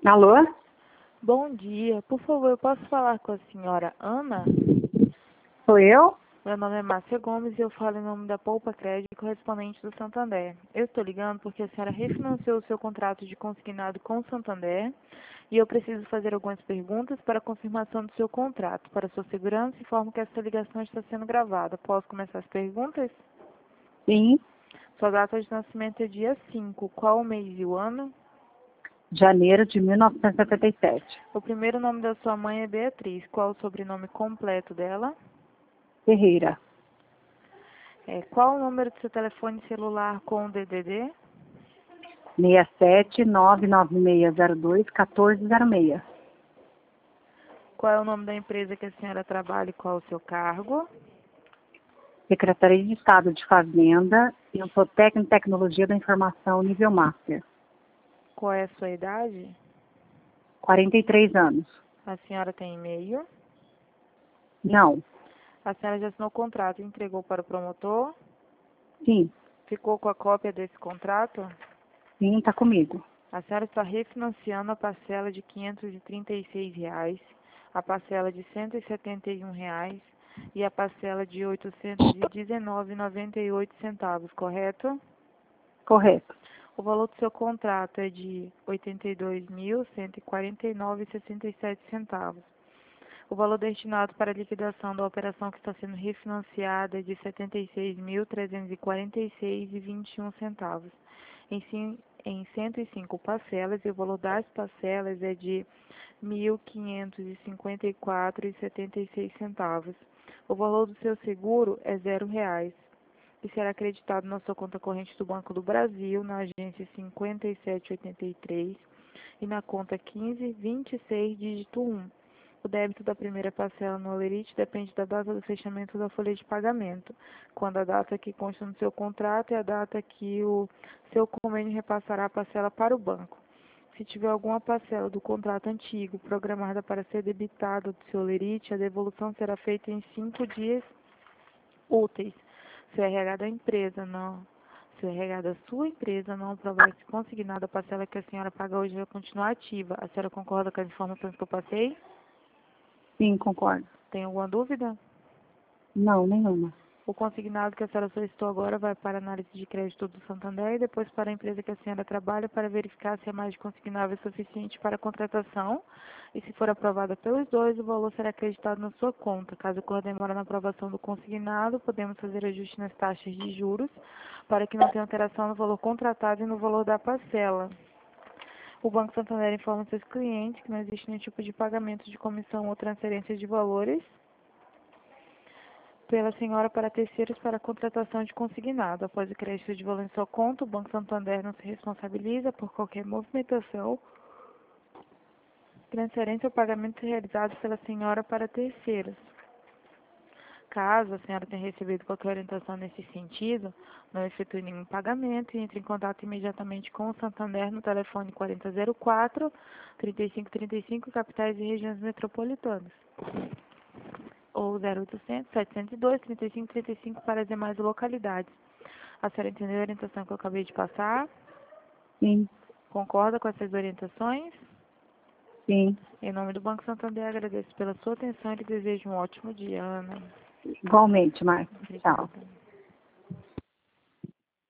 Alô? Bom dia. Por favor, eu posso falar com a senhora Ana? Sou eu? Meu nome é Márcia Gomes e eu falo em nome da Poupa Crédito, correspondente do Santander. Eu estou ligando porque a senhora refinanciou o seu contrato de consignado com o Santander e eu preciso fazer algumas perguntas para a confirmação do seu contrato. Para sua segurança, informo que esta ligação está sendo gravada. Posso começar as perguntas? Sim. Sua data de nascimento é dia 5. Qual o mês e o ano? Janeiro de 1977. O primeiro nome da sua mãe é Beatriz. Qual o sobrenome completo dela? Ferreira. Qual o número do seu telefone celular com o DDD? 67996021406. Qual é o nome da empresa que a senhora trabalha e qual o seu cargo? Secretaria de Estado de Fazenda. Eu sou técnico em tecnologia da informação nível Master. Qual é a sua idade? 43 anos. A senhora tem e-mail? Não. A senhora já assinou o contrato e entregou para o promotor? Sim. Ficou com a cópia desse contrato? Sim, está comigo. A senhora está refinanciando a parcela de R$ 536, a parcela de R$ 171 e a parcela de R$ 819,98, correto? Correto. O valor do seu contrato é de R$ 82.149,67. O valor destinado para a liquidação da operação que está sendo refinanciada é de R$ 76.346,21. Em 105 parcelas, e o valor das parcelas é de R$ 1.554,76. O valor do seu seguro é R$ 0 e será acreditado na sua conta corrente do Banco do Brasil, na agência 5783 e na conta 1526, dígito 1. O débito da primeira parcela no Olerite depende da data do fechamento da folha de pagamento, quando a data que consta no seu contrato é a data que o seu convênio repassará a parcela para o banco. Se tiver alguma parcela do contrato antigo programada para ser debitada do seu Olerite, a devolução será feita em 5 dias úteis. Se o RH da empresa não, se o RH da sua empresa não aprovar que consignado a parcela que a senhora paga hoje vai continuar ativa. A senhora concorda com as informações que eu passei? Sim, concordo. Tem alguma dúvida? Não, nenhuma. O consignado que a senhora solicitou agora vai para a análise de crédito do Santander e depois para a empresa que a senhora trabalha para verificar se a margem consignável é suficiente para a contratação. E se for aprovada pelos dois, o valor será acreditado na sua conta. Caso ocorra demora na aprovação do consignado, podemos fazer ajuste nas taxas de juros para que não tenha alteração no valor contratado e no valor da parcela. O Banco Santander informa seus clientes que não existe nenhum tipo de pagamento de comissão ou transferência de valores pela senhora para terceiros para a contratação de consignado. Após o crédito de valor em sua conta, o Banco Santander não se responsabiliza por qualquer movimentação, transferência ou pagamento realizado pela senhora para terceiros. Caso a senhora tenha recebido qualquer orientação nesse sentido, não efetue nenhum pagamento e entre em contato imediatamente com o Santander no telefone 4004-3535, capitais e regiões metropolitanas, ou 0800-702-3535 para as demais localidades. A senhora entendeu a orientação que eu acabei de passar? Sim. Concorda com essas orientações? Sim. Em nome do Banco Santander, agradeço pela sua atenção e lhe desejo um ótimo dia, Ana. Igualmente, Marcos. Tchau. Obrigada.